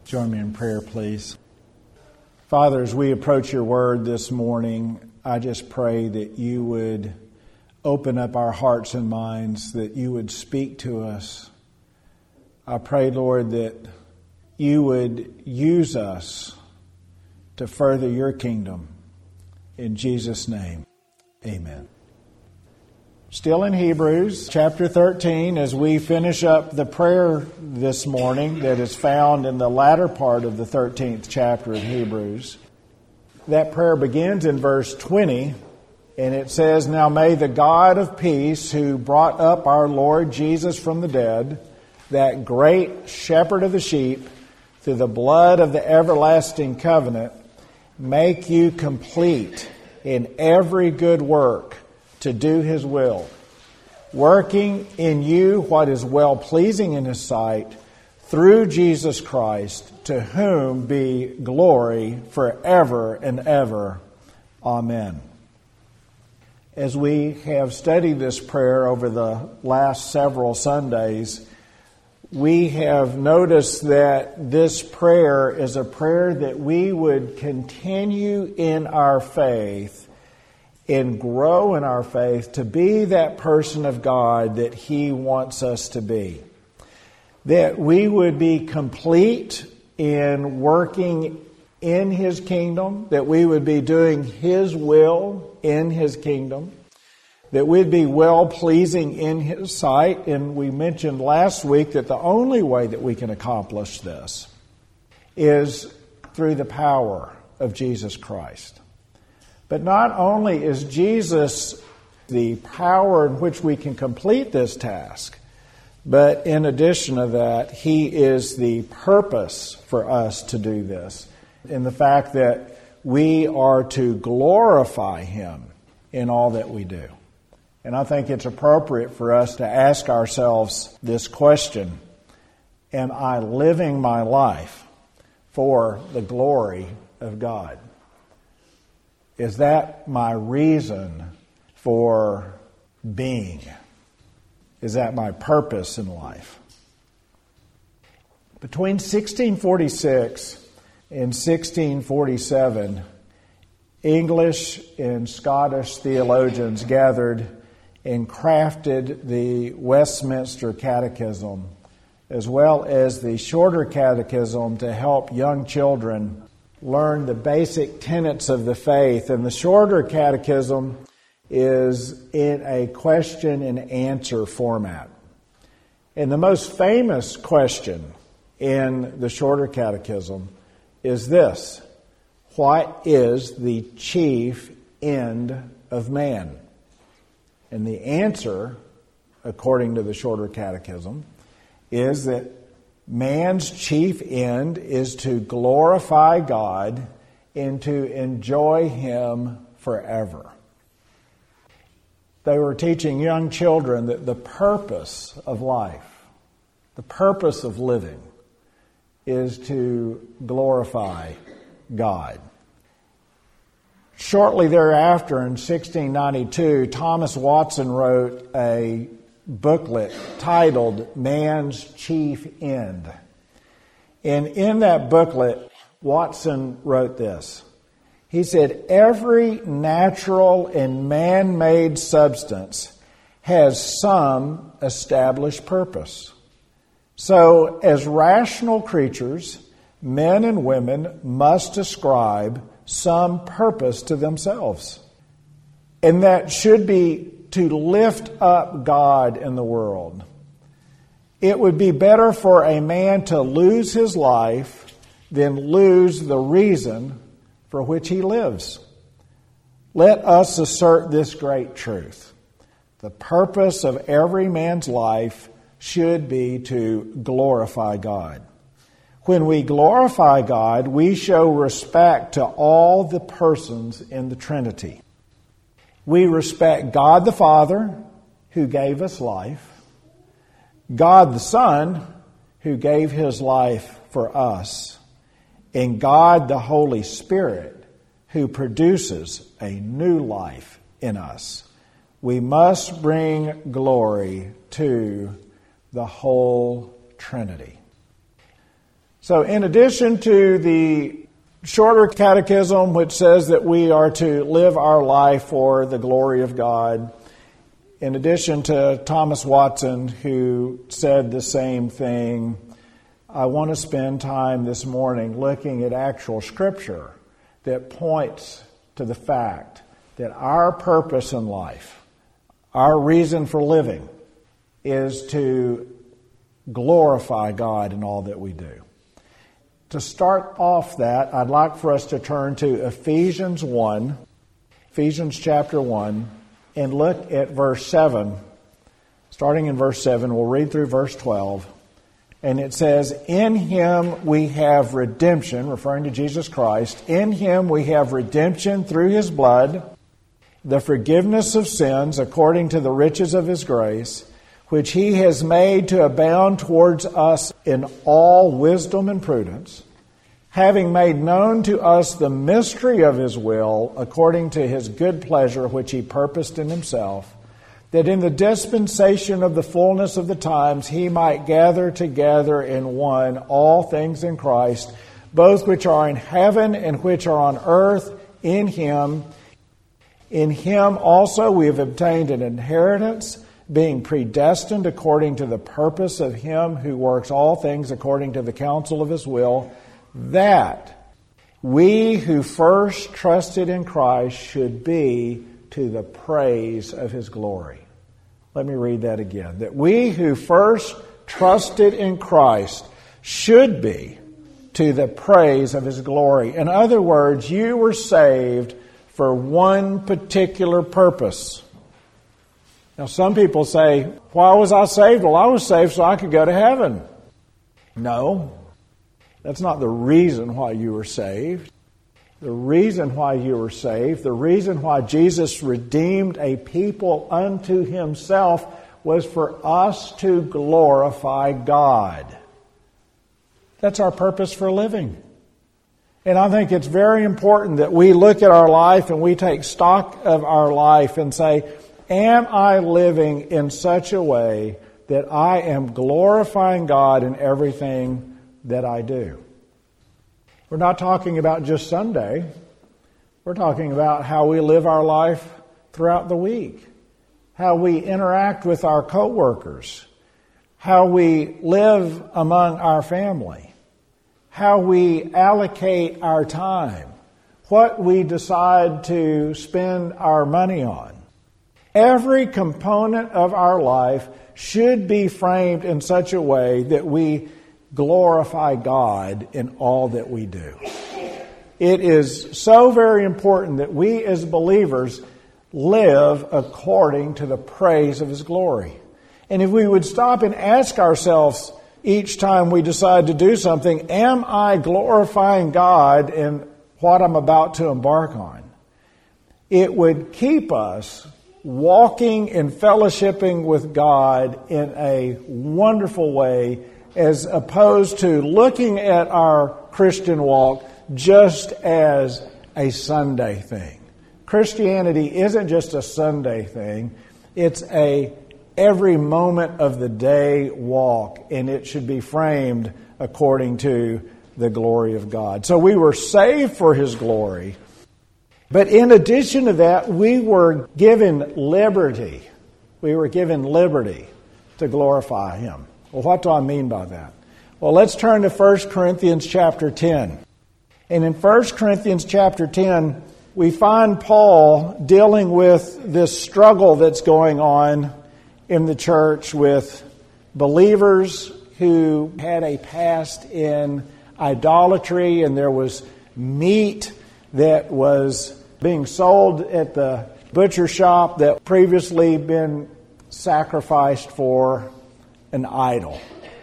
Join me in prayer, please. Father, as we approach your word this morning, I just pray that you would open up our hearts and minds, that you would speak to us. I pray, Lord, that you would use us to further your kingdom. In Jesus' name, amen. Still in Hebrews chapter 13, as we finish up the prayer this morning that is found in the latter part of the 13th chapter of Hebrews. That prayer begins in verse 20, and it says, "Now may the God of peace, who brought up our Lord Jesus from the dead, that great shepherd of the sheep, through the blood of the everlasting covenant, make you complete in every good work to do his will, working in you what is well-pleasing in his sight, through Jesus Christ, to whom be glory forever and ever. Amen." As we have studied this prayer over the last several Sundays, we have noticed that this prayer is a prayer that we would continue in our faith and grow in our faith to be that person of God that he wants us to be. That we would be complete in working in his kingdom, that we would be doing his will in his kingdom, that we'd be well-pleasing in his sight. And we mentioned last week that the only way that we can accomplish this is through the power of Jesus Christ. But not only is Jesus the power in which we can complete this task, but in addition to that, he is the purpose for us to do this, in the fact that we are to glorify him in all that we do. And I think it's appropriate for us to ask ourselves this question: am I living my life for the glory of God? Is that my reason for being? Is that my purpose in life? Between 1646 and 1647, English and Scottish theologians gathered and crafted the Westminster Catechism, as well as the Shorter Catechism, to help young children learn the basic tenets of the faith. And the Shorter Catechism is in a question and answer format. And the most famous question in the Shorter Catechism is this: what is the chief end of man? And the answer, according to the Shorter Catechism, is that man's chief end is to glorify God and to enjoy him forever. They were teaching young children that the purpose of life, the purpose of living, is to glorify God. Shortly thereafter, in 1692, Thomas Watson wrote a booklet titled Man's Chief End. And in that booklet, Watson wrote this. He said, "Every natural and man-made substance has some established purpose. So, as rational creatures, men and women must ascribe some purpose to themselves. And that should be to lift up God in the world. It would be better for a man to lose his life than lose the reason for which he lives. Let us assert this great truth. The purpose of every man's life should be to glorify God. When we glorify God, we show respect to all the persons in the Trinity. We respect God the Father, who gave us life, God the Son, who gave his life for us, and God the Holy Spirit, who produces a new life in us. We must bring glory to the whole Trinity. So in addition to the shorter catechism, which says that we are to live our life for the glory of God, in addition to Thomas Watson, who said the same thing, I want to spend time this morning looking at actual Scripture that points to the fact that our purpose in life, our reason for living, is to glorify God in all that we do. To start off that, I'd like for us to turn to Ephesians chapter 1, and look at verse 7. Starting in verse 7, we'll read through verse 12. And it says, in Him we have redemption, referring to Jesus Christ. In Him we have redemption through His blood, the forgiveness of sins according to the riches of His grace, which He has made to abound towards us in all wisdom and prudence, having made known to us the mystery of His will, according to His good pleasure, which He purposed in Himself, that in the dispensation of the fullness of the times He might gather together in one all things in Christ, both which are in heaven and which are on earth, in Him. In Him also we have obtained an inheritance, being predestined according to the purpose of Him who works all things according to the counsel of His will, that we who first trusted in Christ should be to the praise of His glory. Let me read that again. That we who first trusted in Christ should be to the praise of His glory. In other words, you were saved for one particular purpose. Now, some people say, why was I saved? Well, I was saved so I could go to heaven. No, that's not the reason why you were saved. The reason why you were saved, the reason why Jesus redeemed a people unto Himself was for us to glorify God. That's our purpose for living. And I think it's very important that we look at our life and we take stock of our life and say, am I living in such a way that I am glorifying God in everything that I do? We're not talking about just Sunday. We're talking about how we live our life throughout the week, how we interact with our coworkers, how we live among our family, how we allocate our time, what we decide to spend our money on. Every component of our life should be framed in such a way that we glorify God in all that we do. It is so very important that we as believers live according to the praise of His glory. And if we would stop and ask ourselves each time we decide to do something, am I glorifying God in what I'm about to embark on? It would keep us walking and fellowshipping with God in a wonderful way, as opposed to looking at our Christian walk just as a Sunday thing. Christianity isn't just a Sunday thing. It's a every moment of the day walk, and it should be framed according to the glory of God. So we were saved for His glory. But in addition to that, we were given liberty. We were given liberty to glorify Him. Well, what do I mean by that? Well, let's turn to 1 Corinthians chapter 10. And in 1 Corinthians chapter 10, we find Paul dealing with this struggle that's going on in the church with believers who had a past in idolatry, and there was meat that was being sold at the butcher shop that previously been sacrificed for an idol.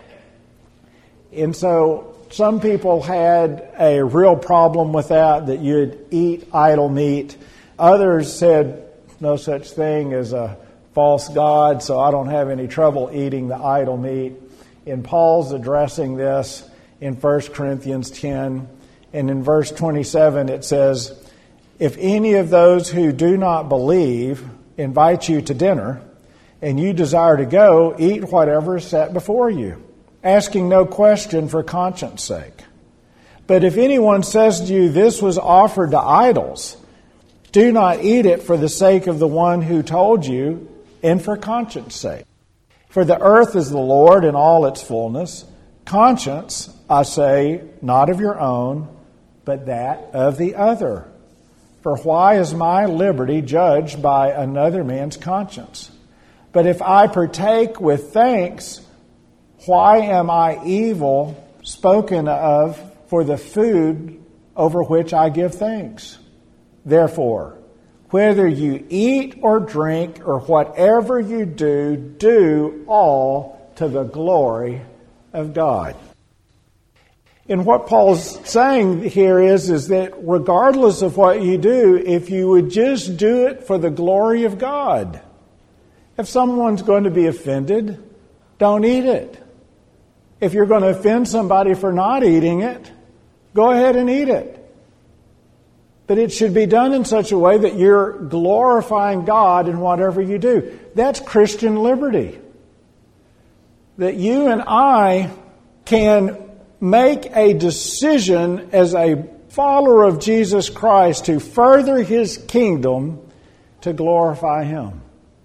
And so some people had a real problem with that you'd eat idol meat. Others said no such thing as a false god, so I don't have any trouble eating the idol meat. And Paul's addressing this in 1 Corinthians 10. And in verse 27 it says, if any of those who do not believe invite you to dinner, and you desire to go, eat whatever is set before you, asking no question for conscience sake. But if anyone says to you, this was offered to idols, do not eat it for the sake of the one who told you and for conscience sake. For the earth is the Lord in all its fullness. Conscience, I say, not of your own, but that of the other. For why is my liberty judged by another man's conscience? But if I partake with thanks, why am I evil spoken of for the food over which I give thanks? Therefore, whether you eat or drink or whatever you do, do all to the glory of God. And what Paul's saying here is that regardless of what you do, if you would just do it for the glory of God. If someone's going to be offended, don't eat it. If you're going to offend somebody for not eating it, go ahead and eat it. But it should be done in such a way that you're glorifying God in whatever you do. That's Christian liberty. That you and I can make a decision as a follower of Jesus Christ to further His kingdom, to glorify Him.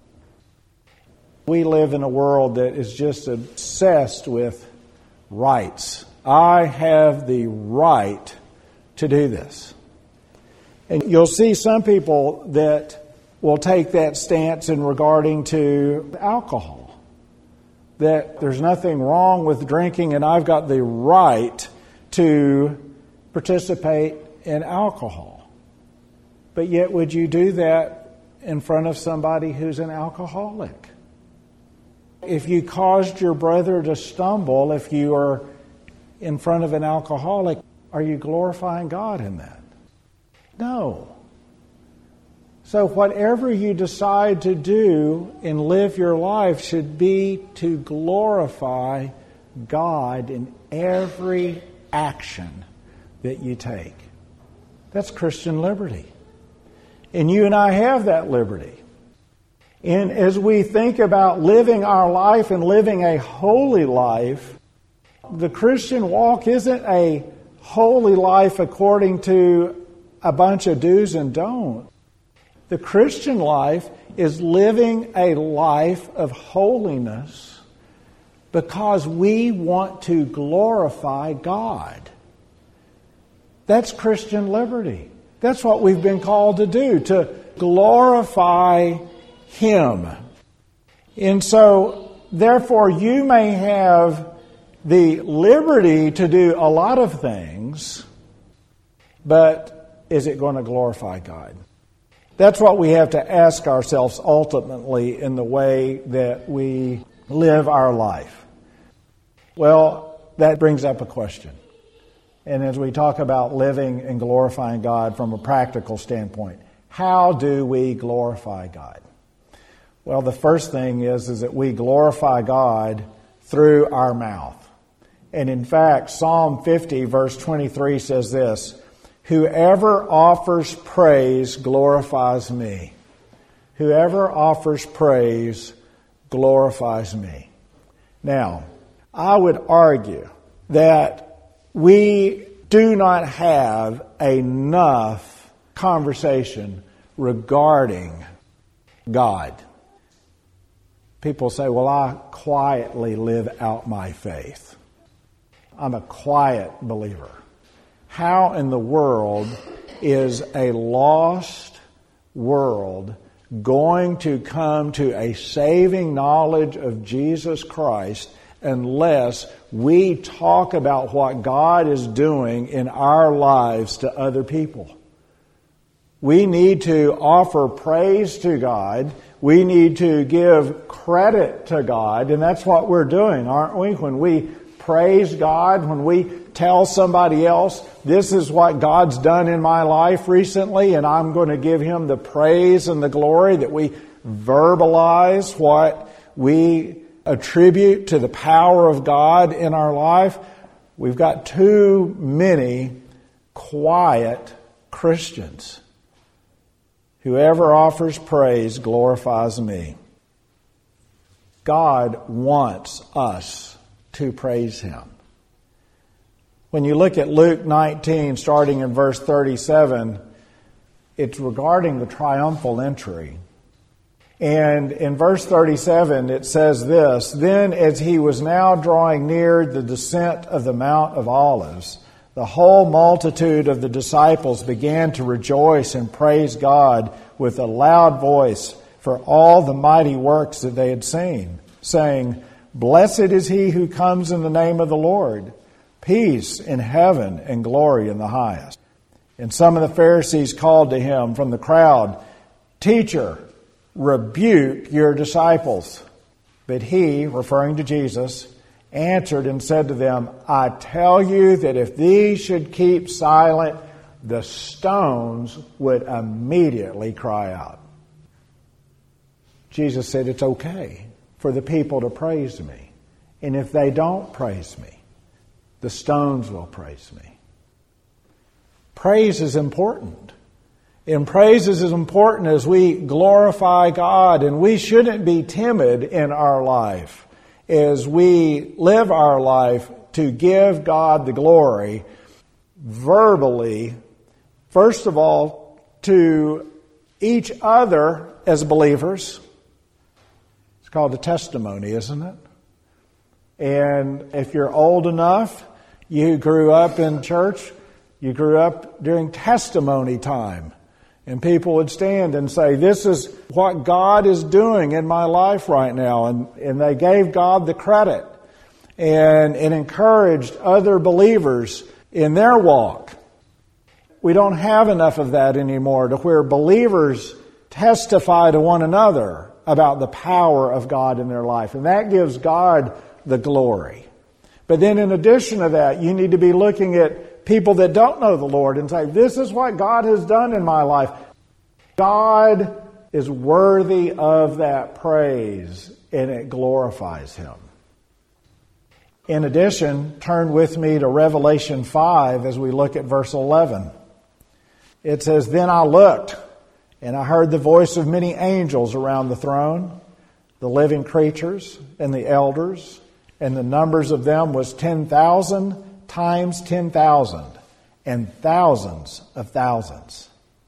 We live in a world that is just obsessed with rights. I have the right to do this. And you'll see some people that will take that stance in regarding to alcohol. That there's nothing wrong with drinking and I've got the right to participate in alcohol. But yet would you do that in front of somebody who's an alcoholic? If you caused your brother to stumble, if you are in front of an alcoholic, are you glorifying God in that? No. So whatever you decide to do and live your life should be to glorify God in every action that you take. That's Christian liberty. And you and I have that liberty. And as we think about living our life and living a holy life, the Christian walk isn't a holy life according to a bunch of do's and don'ts. The Christian life is living a life of holiness because we want to glorify God. That's Christian liberty. That's what we've been called to do, to glorify Him. And so, therefore, you may have the liberty to do a lot of things, but is it going to glorify God? That's what we have to ask ourselves ultimately in the way that we live our life. Well, that brings up a question. And as we talk about living and glorifying God from a practical standpoint, how do we glorify God? Well, the first thing is that we glorify God through our mouth. And in fact, Psalm 50 verse 23 says this, "Whoever offers praise glorifies me." Whoever offers praise glorifies me. Now, I would argue that we do not have enough conversation regarding God. People say, well, I quietly live out my faith. I'm a quiet believer. How in the world is a lost world going to come to a saving knowledge of Jesus Christ unless we talk about what God is doing in our lives to other people? We need to offer praise to God. We need to give credit to God. And that's what we're doing, aren't we? When we praise God, when we tell somebody else, this is what God's done in my life recently, and I'm going to give Him the praise and the glory, that we verbalize what we attribute to the power of God in our life. We've got too many quiet Christians. Whoever offers praise glorifies me. God wants us to praise Him. When you look at Luke 19, starting in verse 37, it's regarding the triumphal entry. And in verse 37, it says this, "Then as he was now drawing near the descent of the Mount of Olives, the whole multitude of the disciples began to rejoice and praise God with a loud voice for all the mighty works that they had seen, saying, 'Blessed is he who comes in the name of the Lord. Peace in heaven and glory in the highest.' And some of the Pharisees called to him from the crowd, 'Teacher, rebuke your disciples.' But he," referring to Jesus, "answered and said to them, 'I tell you that if these should keep silent, the stones would immediately cry out.'" Jesus said it's okay for the people to praise me. And if they don't praise me, the stones will praise me. Praise is important. And praise is as important as we glorify God. And we shouldn't be timid in our life as we live our life to give God the glory verbally, first of all, to each other as believers. It's called a testimony, isn't it? And if you're old enough, you grew up in church, you grew up during testimony time. And people would stand and say, "This is what God is doing in my life right now." And they gave God the credit. And it encouraged other believers in their walk. We don't have enough of that anymore to where believers testify to one another about the power of God in their life. And that gives God the glory. But then in addition to that, you need to be looking at people that don't know the Lord and say, "This is what God has done in my life." God is worthy of that praise, and it glorifies Him. In addition, turn with me to Revelation 5 as we look at verse 11. It says, "Then I looked, and I heard the voice of many angels around the throne, the living creatures and the elders, and the numbers of them was 10,000 times 10,000, and thousands of thousands."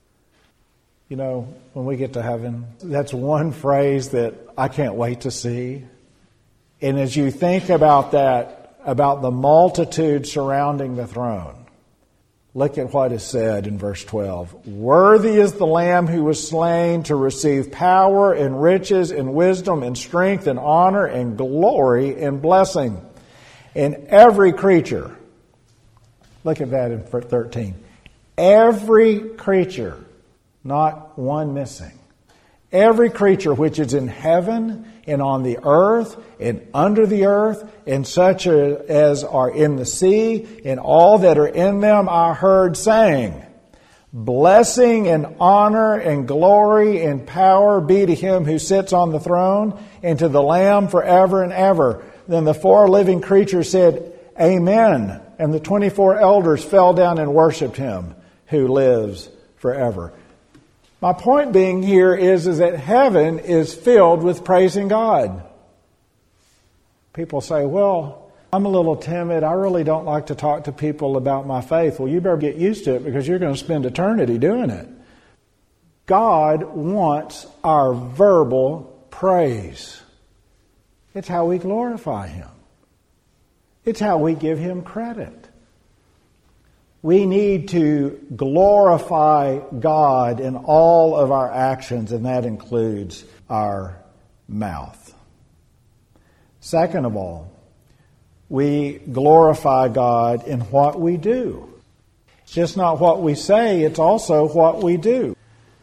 You know, when we get to heaven, that's one phrase that I can't wait to see. And as you think about that, about the multitude surrounding the throne, look at what is said in verse 12. "Worthy is the Lamb who was slain to receive power and riches and wisdom and strength and honor and glory and blessing. And every creature," look at that in 13. "Every creature," not one missing. "Every creature which is in heaven and on the earth and under the earth and such as are in the sea and all that are in them, I heard saying, Blessing and honor and glory and power be to Him who sits on the throne and to the Lamb forever and ever." Then the 4 living creatures said, "Amen." And the 24 elders fell down and worshiped Him who lives forever. My point being here is that heaven is filled with praising God. People say, "Well, I'm a little timid. I really don't like to talk to people about my faith." Well, you better get used to it because you're going to spend eternity doing it. God wants our verbal praise. It's how we glorify Him. It's how we give Him credit. We need to glorify God in all of our actions, and that includes our mouth. Second of all, we glorify God in what we do. It's just not what we say, it's also what we do.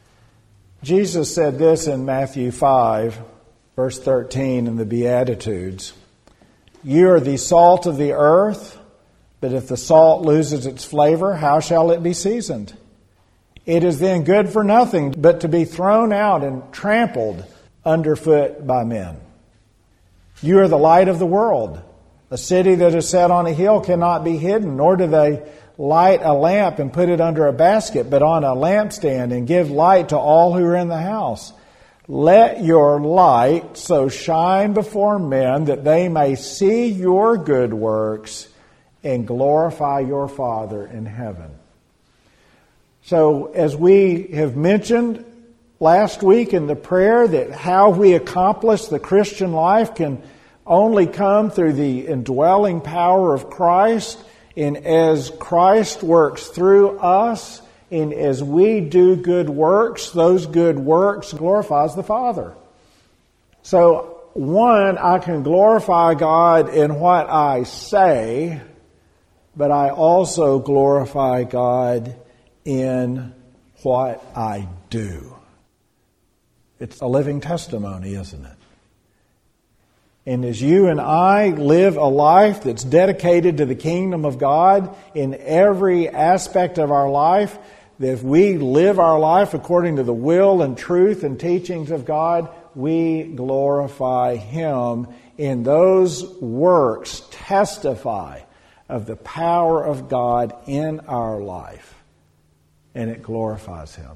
Jesus said this in Matthew 5, verse 13 in the Beatitudes. "You are the salt of the earth, but if the salt loses its flavor, how shall it be seasoned? It is then good for nothing but to be thrown out and trampled underfoot by men. You are the light of the world. A city that is set on a hill cannot be hidden, nor do they light a lamp and put it under a basket, but on a lampstand, and give light to all who are in the house. Let your light so shine before men that they may see your good works and glorify your Father in heaven. So, as we have mentioned last week in the prayer, that how we accomplish the Christian life can only come through the indwelling power of Christ, and as Christ works through us, and as we do good works, those good works glorifies the Father. So, one, I can glorify God in what I say, but I also glorify God in what I do. It's a living testimony, isn't it? And as you and I live a life that's dedicated to the kingdom of God in every aspect of our life, that if we live our life according to the will and truth and teachings of God, we glorify Him, and those works testify of the power of God in our life, and it glorifies Him.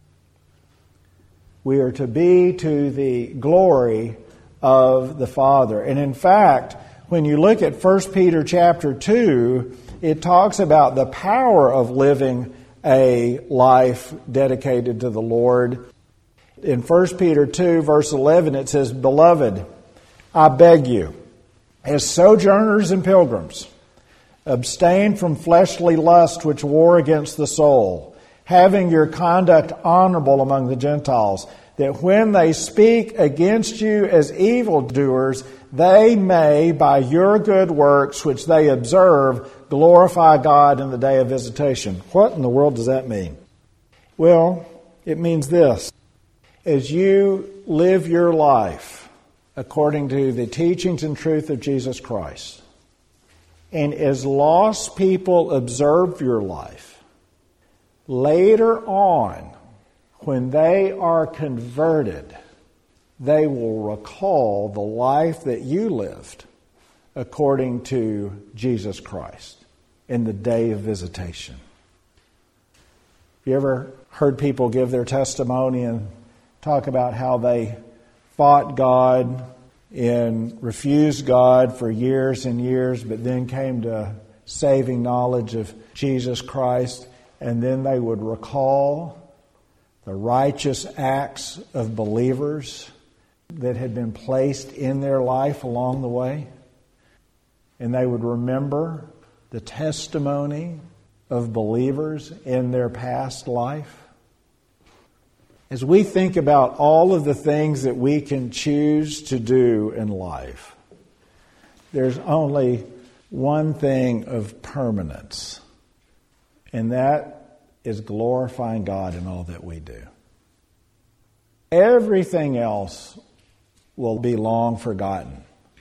We are to be to the glory of the Father. And in fact, when you look at 1 Peter chapter 2, it talks about the power of living a life dedicated to the Lord. In 1 Peter 2, verse 11, it says, "Beloved, I beg you, as sojourners and pilgrims, abstain from fleshly lust which war against the soul, having your conduct honorable among the Gentiles, that when they speak against you as evildoers, they may, by your good works which they observe, glorify God in the day of visitation." What in the world does that mean? Well, it means this. As you live your life according to the teachings and truth of Jesus Christ, and as lost people observe your life, later on, when they are converted, they will recall the life that you lived according to Jesus Christ in the day of visitation. Have you ever heard people give their testimony and talk about how they fought God and refused God for years and years, but then came to saving knowledge of Jesus Christ, and then they would recall the righteous acts of believers that had been placed in their life along the way. And they would remember the testimony of believers in their past life. As we think about all of the things that we can choose to do in life, there's only one thing of permanence, and that is glorifying God in all that we do. Everything else will be long forgotten.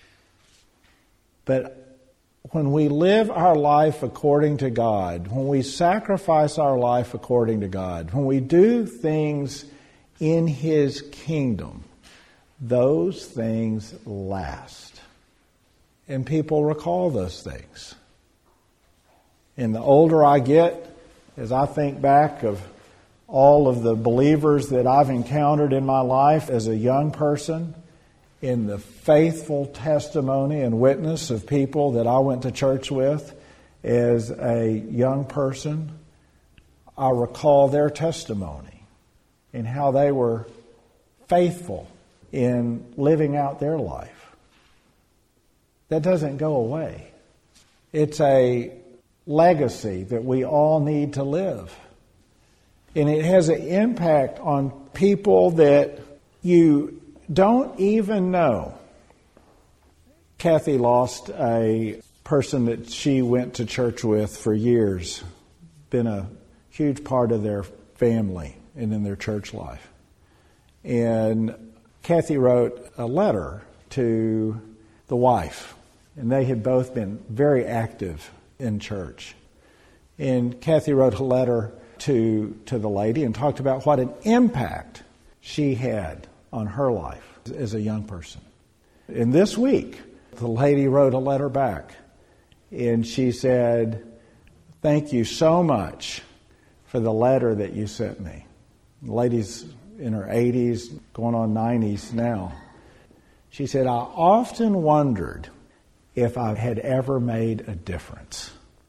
But when we live our life according to God, when we sacrifice our life according to God, when we do things in His kingdom, those things last. And people recall those things. And the older I get, as I think back of all of the believers that I've encountered in my life as a young person, in the faithful testimony and witness of people that I went to church with as a young person, I recall their testimony and how they were faithful in living out their life. That doesn't go away. It's a legacy that we all need to live. And it has an impact on people that you don't even know. Kathy lost a person that she went to church with for years, been a huge part of their family and in their church life. And Kathy wrote a letter to the wife, and they had both been very active in church. And Kathy wrote a letter to the lady and talked about what an impact she had on her life as a young person. And this week, the lady wrote a letter back, and she said, "Thank you so much for the letter that you sent me." The lady's in her 80s, going on 90s now. She said, I often wondered if I had ever made a difference.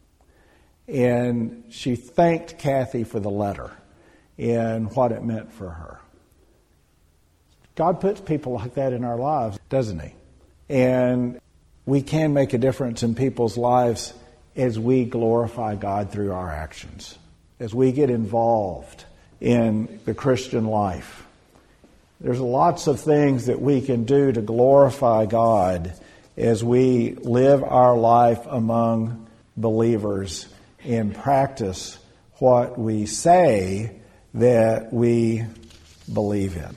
And she thanked Kathy for the letter and what it meant for her. God puts people like that in our lives, doesn't He? And we can make a difference in people's lives as we glorify God through our actions, as we get involved in the Christian life. There's lots of things that we can do to glorify God as we live our life among believers and practice what we say that we believe in.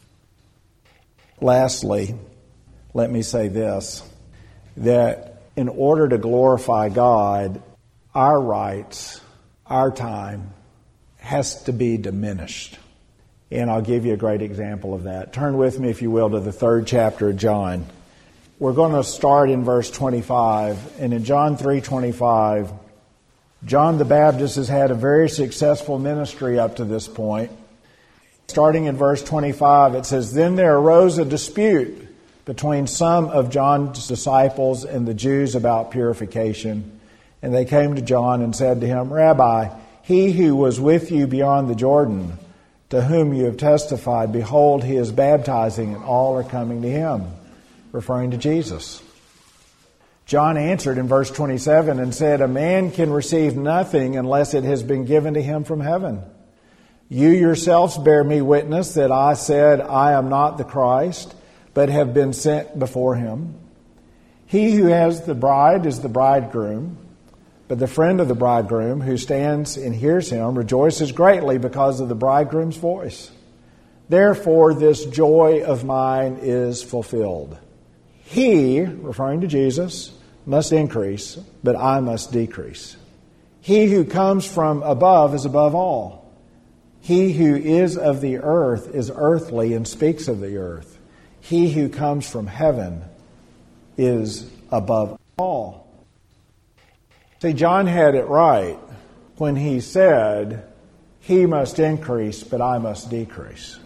Lastly, let me say this, that in order to glorify God, our rights, our time, has to be diminished. And I'll give you a great example of that. Turn with me, if you will, to the 3rd chapter of John. We're going to start in verse 25. And in John 3:25, John the Baptist has had a very successful ministry up to this point. Starting in verse 25, it says, Then there arose a dispute between some of John's disciples and the Jews about purification. And they came to John and said to him, Rabbi, he who was with you beyond the Jordan, to whom you have testified, behold, he is baptizing, and all are coming to him, referring to Jesus. John answered in verse 27 and said, A man can receive nothing unless it has been given to him from heaven. You yourselves bear me witness that I said, I am not the Christ, but have been sent before him. He who has the bride is the bridegroom, but the friend of the bridegroom who stands and hears him rejoices greatly because of the bridegroom's voice. Therefore this joy of mine is fulfilled. He, referring to Jesus, must increase, but I must decrease. He who comes from above is above all. He who is of the earth is earthly and speaks of the earth. He who comes from heaven is above all. See, John had it right when he said, He must increase, but I must decrease.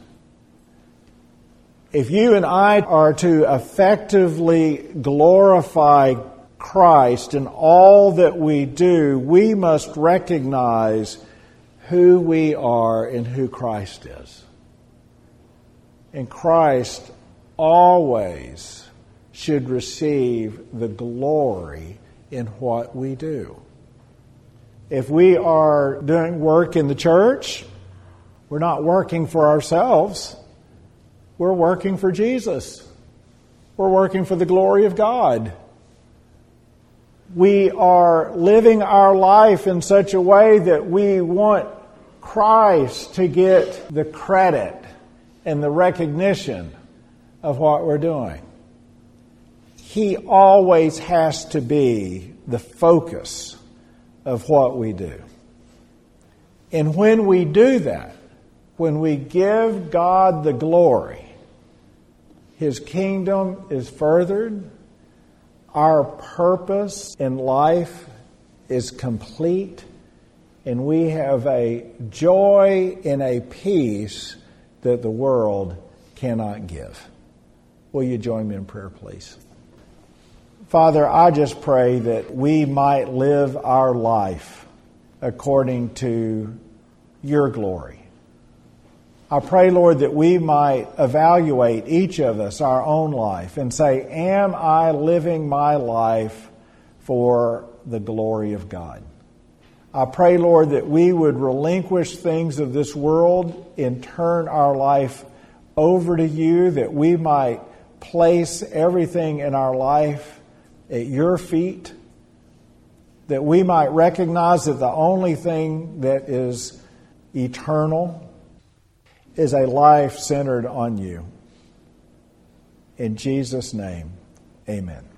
If you and I are to effectively glorify Christ in all that we do, we must recognize who we are and who Christ is. And Christ always should receive the glory in what we do. If we are doing work in the church, we're not working for ourselves. We're working for Jesus. We're working for the glory of God. We are living our life in such a way that we want Christ to get the credit and the recognition of what we're doing. He always has to be the focus of what we do. And when we do that, when we give God the glory, His kingdom is furthered, our purpose in life is complete, and we have a joy and a peace that the world cannot give. Will you join me in prayer, please? Father, I just pray that we might live our life according to your glory. I pray, Lord, that we might evaluate each of us our own life and say, am I living my life for the glory of God? I pray, Lord, that we would relinquish things of this world and turn our life over to you, that we might place everything in our life at your feet, that we might recognize that the only thing that is eternal is a life centered on you. In Jesus' name, amen.